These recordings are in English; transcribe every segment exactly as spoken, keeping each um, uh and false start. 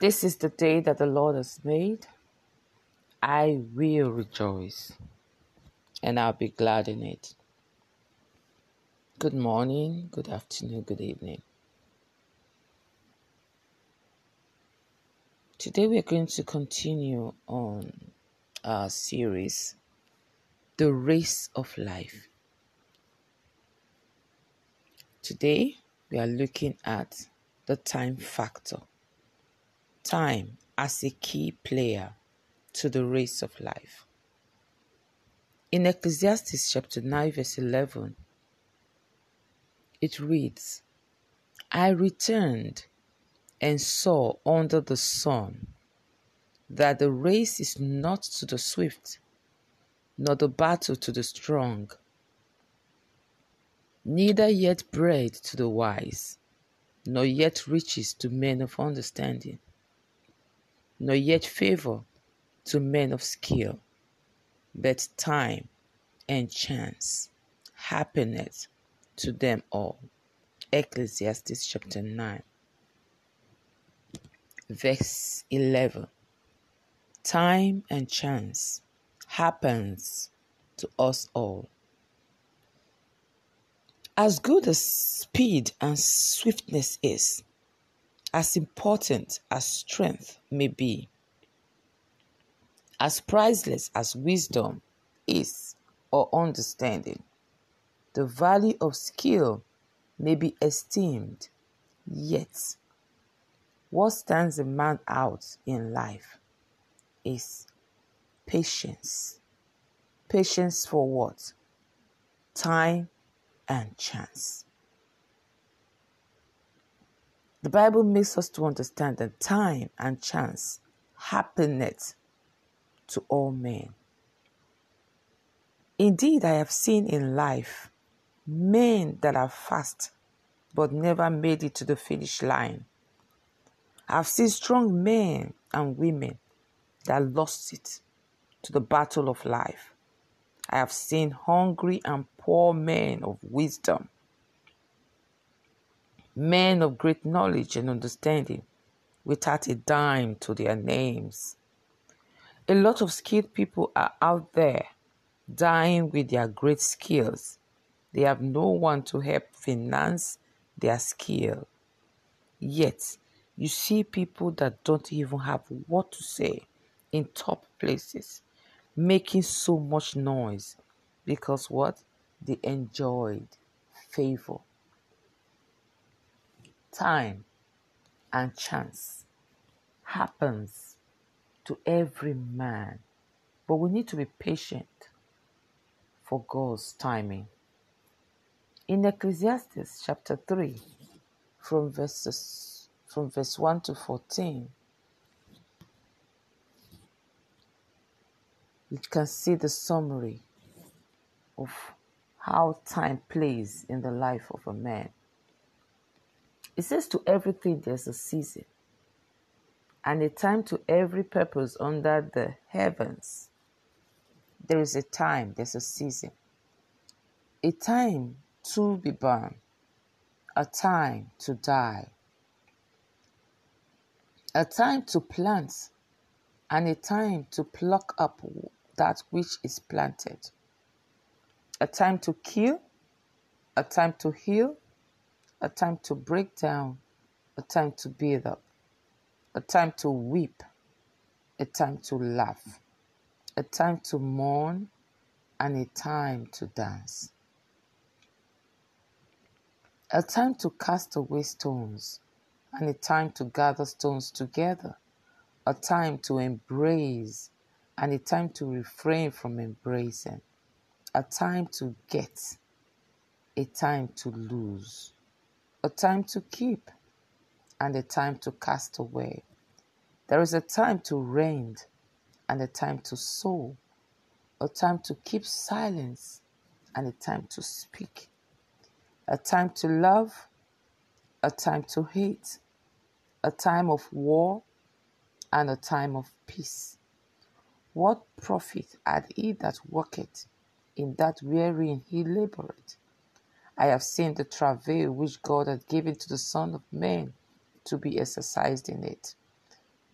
This is the day that the Lord has made. I will rejoice, and I'll be glad in it. Good morning, good afternoon, good evening. Today we're going to continue on our series, The Race of Life. Today we are looking at the time factor. Time as a key player to the race of life. In Ecclesiastes chapter nine verse eleven, it reads, I returned and saw under the sun that the race is not to the swift, nor the battle to the strong, neither yet bread to the wise, nor yet riches to men of understanding, nor yet favor to men of skill, but time and chance happeneth to them all. Ecclesiastes chapter nine, verse eleven. Time and chance happens to us all. As good as speed and swiftness is, as important as strength may be, as priceless as wisdom is or understanding, the value of skill may be esteemed, yet what stands a man out in life is patience. Patience for what? Time and chance. The Bible makes us to understand that time and chance happeneth to all men. Indeed, I have seen in life men that are fast but never made it to the finish line. I've seen strong men and women that lost it to the battle of life. I have seen hungry and poor men of wisdom, men of great knowledge and understanding, without a dime to their names. A lot of skilled people are out there dying with their great skills. They have no one to help finance their skill. Yet, you see people that don't even have what to say in top places, making so much noise because what? They enjoyed favor. Time and chance happens to every man, but we need to be patient for God's timing. In Ecclesiastes chapter three, from verses from verse one to fourteen, you can see the summary of how time plays in the life of a man. It says, to everything there's a season, and a time to every purpose under the heavens. There is a time, there's a season. A time to be born, a time to die, a time to plant, and a time to pluck up that which is planted. A time to kill, a time to heal, a time to break down, a time to build up, a time to weep, a time to laugh, a time to mourn, and a time to dance. A time to cast away stones, and a time to gather stones together. A time to embrace, and a time to refrain from embracing. A time to get, a time to lose. A time to keep, and a time to cast away. There is a time to rend, and a time to sow. A time to keep silence, and a time to speak. A time to love, a time to hate. A time of war, and a time of peace. What profit had he that worketh in that wherein he laboureth? I have seen the travail which God hath given to the Son of Man to be exercised in it.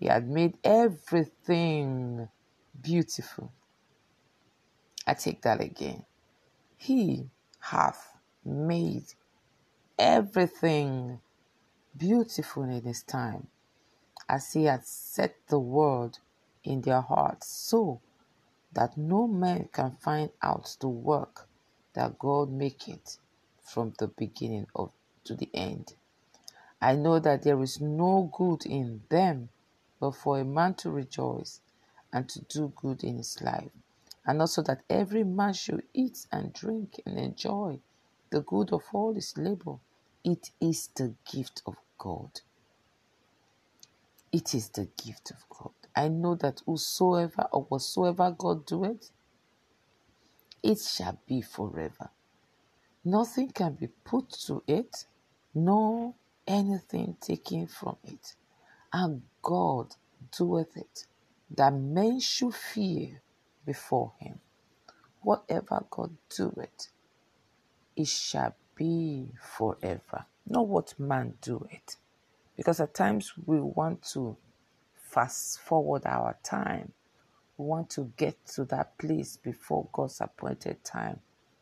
He had made everything beautiful. I take that again. He hath made everything beautiful in his time, as he had set the word in their hearts, so that no man can find out the work that God maketh from the beginning of to the end. I know that there is no good in them, but for a man to rejoice and to do good in his life, and also that every man should eat and drink and enjoy the good of all his labor. It is the gift of God. It is the gift of God. I know that whosoever or whatsoever God doeth, it shall be forever. Nothing can be put to it, nor anything taken from it. And God doeth it, that men should fear before him. Whatever God doeth, it shall be forever. Not what man doeth. Because at times we want to fast forward our time. We want to get to that place before God's appointed time.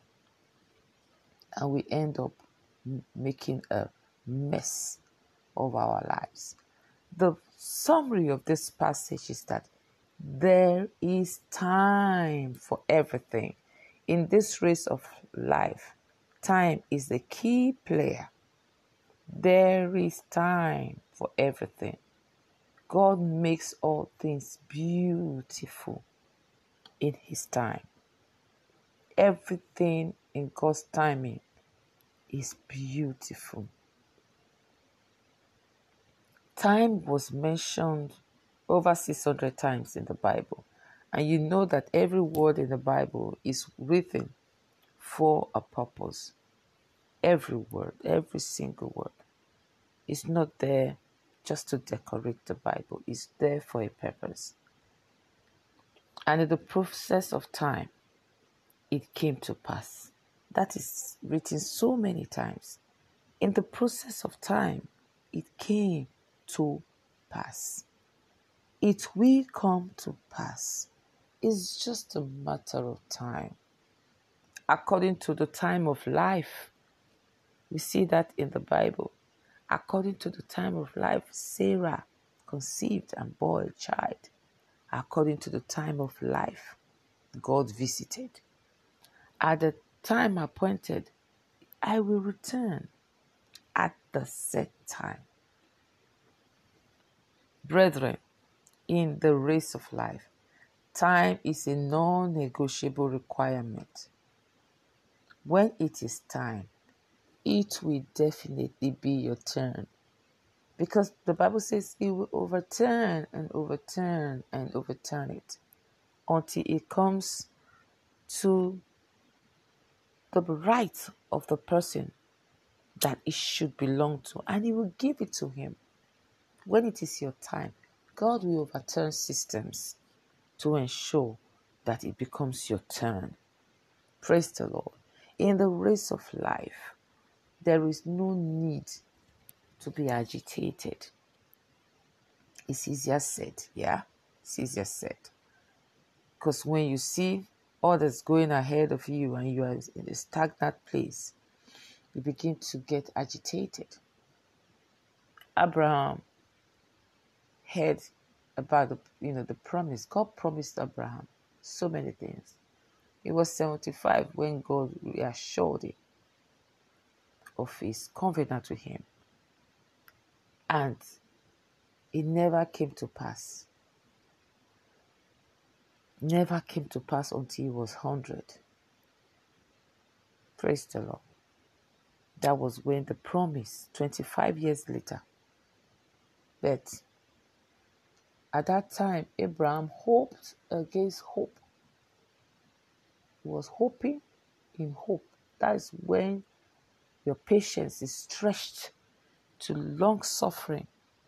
And we end up making a mess of our lives. The summary of this passage is that there is time for everything. In this race of life, time is the key player. There is time for everything. God makes all things beautiful in his time. Everything in God's timing is beautiful. Time was mentioned over six hundred times in the Bible. And you know that every word in the Bible is written for a purpose. Every word, every single word. It's not there just to decorate the Bible. It's there for a purpose. And in the process of time, it came to pass. That is written so many times. In the process of time, it came to pass. It will come to pass. It's just a matter of time. According to the time of life, we see that in the Bible. According to the time of life, Sarah conceived and bore a child. According to the time of life, God visited. At the time appointed, I will return at the set time. Brethren, in the race of life, time is a non-negotiable requirement. When it is time, it will definitely be your turn. Because the Bible says it will overturn and overturn and overturn it until it comes to the right of the person that it should belong to, and he will give it to him. When it is your time, God will overturn systems to ensure that it becomes your turn. Praise the Lord. In the race of life, there is no need to be agitated. It's easier said, yeah? It's easier said. Because when you see others going ahead of you and you are in a stagnant place, you begin to get agitated. Abraham heard about the, you know, the promise. God promised Abraham so many things. He was seventy-five when God reassured him of his covenant with him. And it never came to pass. Never came to pass until he was one hundred. Praise the Lord. That was when the promise, twenty-five years later. But at that time, Abraham hoped against hope. He was hoping in hope. That is when your patience is stretched to long suffering.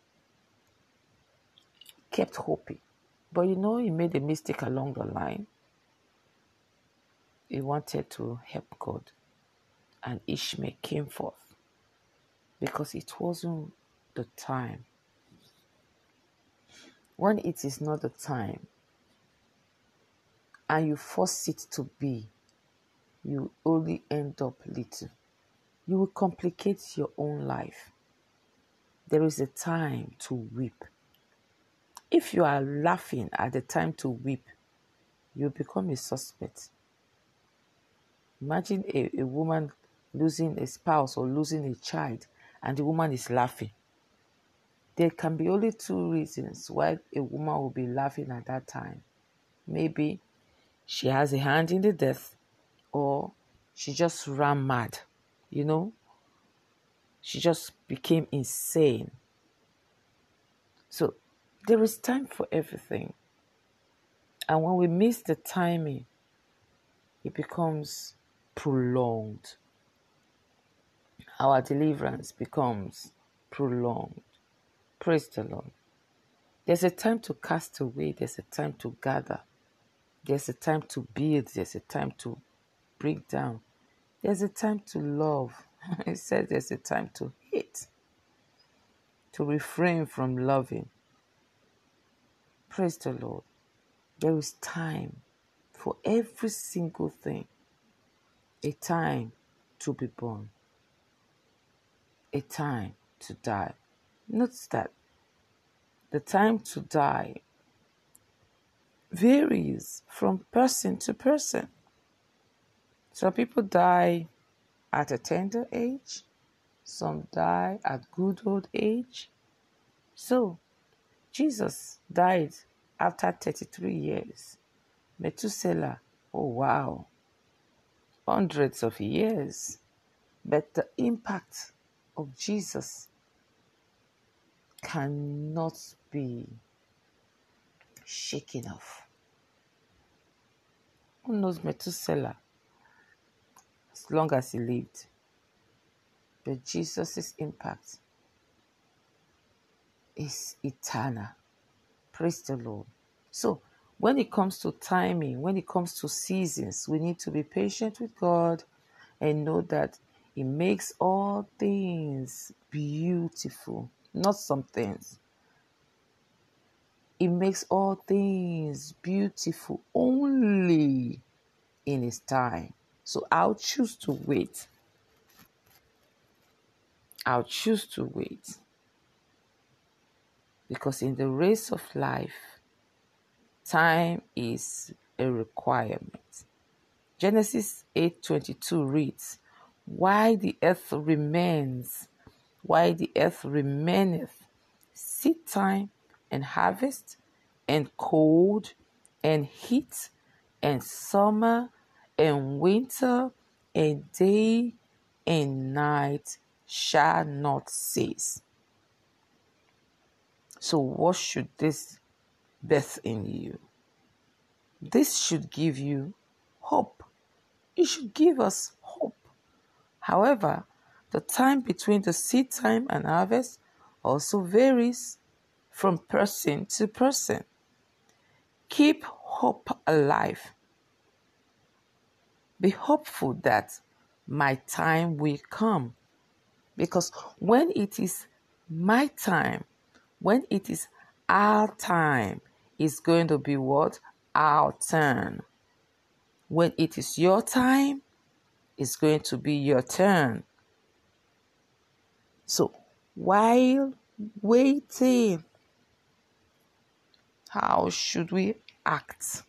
Kept hoping. But you know, he made a mistake along the line. He wanted to help God. And Ishmael came forth. Because it wasn't the time. when it is not the time and you force it to be, you only end up little. You will complicate your own life. There is a time to weep. If you are laughing at the time to weep, you become a suspect. Imagine a, a woman losing a spouse or losing a child and the woman is laughing. There can be only two reasons why a woman will be laughing at that time. Maybe she has a hand in the death, or she just ran mad, you know. She just became insane. So there is time for everything. And when we miss the timing, it becomes prolonged. Our deliverance becomes prolonged. Praise the Lord. There's a time to cast away. There's a time to gather. There's a time to build. There's a time to break down. There's a time to love. It says there's a time to hate. To refrain from loving. Praise the Lord. There is time for every single thing. A time to be born. A time to die. Notice that the time to die varies from person to person. Some people die at a tender age. Some die at good old age. So, Jesus died after thirty-three years. Methuselah, oh wow, hundreds of years. But the impact of Jesus cannot be shaken off. Who knows Methuselah? As long as he lived. But Jesus' impact is eternal. Praise the Lord. So, when it comes to timing, when it comes to seasons, we need to be patient with God and know that He makes all things beautiful. Not some things. He makes all things beautiful only in His time. So I'll choose to wait. I'll choose to wait. Because in the race of life, time is a requirement. Genesis eight twenty-two reads, "Why the earth remains, why the earth remaineth, seed time and harvest, and cold and heat, and summer and winter, and day and night shall not cease." So what should this birth in you? This should give you hope. It should give us hope. However, the time between the seed time and harvest also varies from person to person. Keep hope alive. Be hopeful that my time will come. Because when it is my time, when it is our time, it's going to be what? Our turn. When it is your time, it's going to be your turn. So, while waiting, how should we act?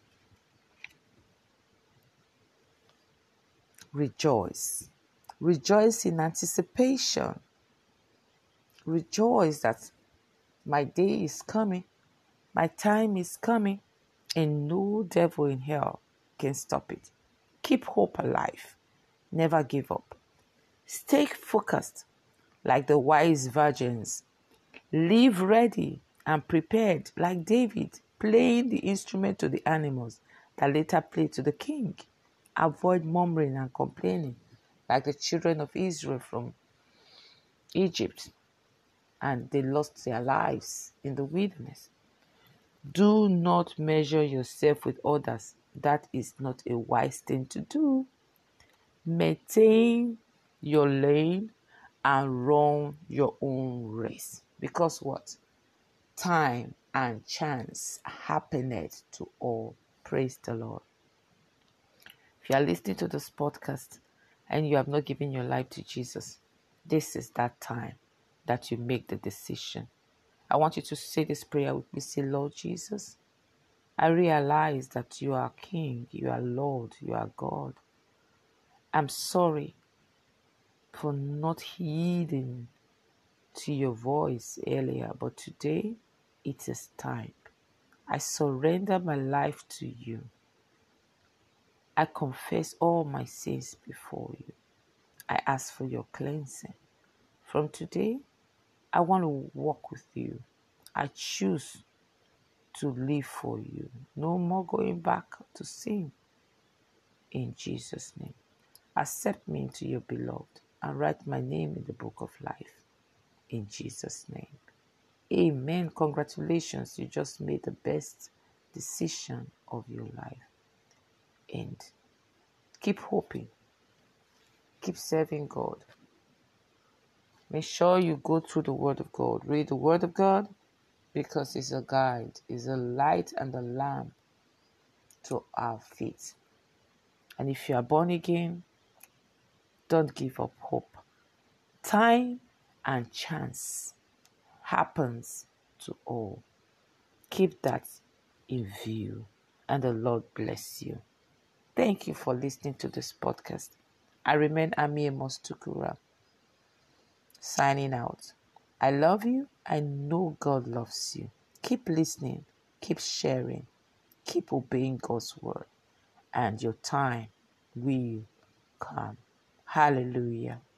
Rejoice. Rejoice in anticipation. Rejoice that my day is coming, my time is coming, and no devil in hell can stop it. Keep hope alive. Never give up. Stay focused like the wise virgins. Live ready and prepared like David, playing the instrument to the animals that later played to the king. Avoid murmuring and complaining like the children of Israel from Egypt, and they lost their lives in the wilderness. Do not measure yourself with others. That is not a wise thing to do. Maintain your lane and run your own race. Because what? Time and chance happeneth to all. Praise the Lord. If you are listening to this podcast and you have not given your life to Jesus, this is that time that you make the decision. I want you to say this prayer with me. Say, Lord Jesus, I realize that you are King, you are Lord, you are God. I'm sorry for not heeding to your voice earlier, but today it is time. I surrender my life to you. I confess all my sins before you. I ask for your cleansing. From today, I want to walk with you. I choose to live for you. No more going back to sin. In Jesus' name. Accept me into your beloved and write my name in the book of life. In Jesus' name. Amen. Congratulations. You just made the best decision of your life. And keep hoping. Keep serving God. Make sure you go through the Word of God. Read the Word of God because it's a guide, it's a light and a lamp to our feet. And if you are born again, don't give up hope. Time and chance happens to all. Keep that in view, and the Lord bless you. Thank you for listening to this podcast. I remain Ami Amos Tukura, signing out. I love you. I know God loves you. Keep listening, keep sharing, keep obeying God's word, and your time will come. Hallelujah.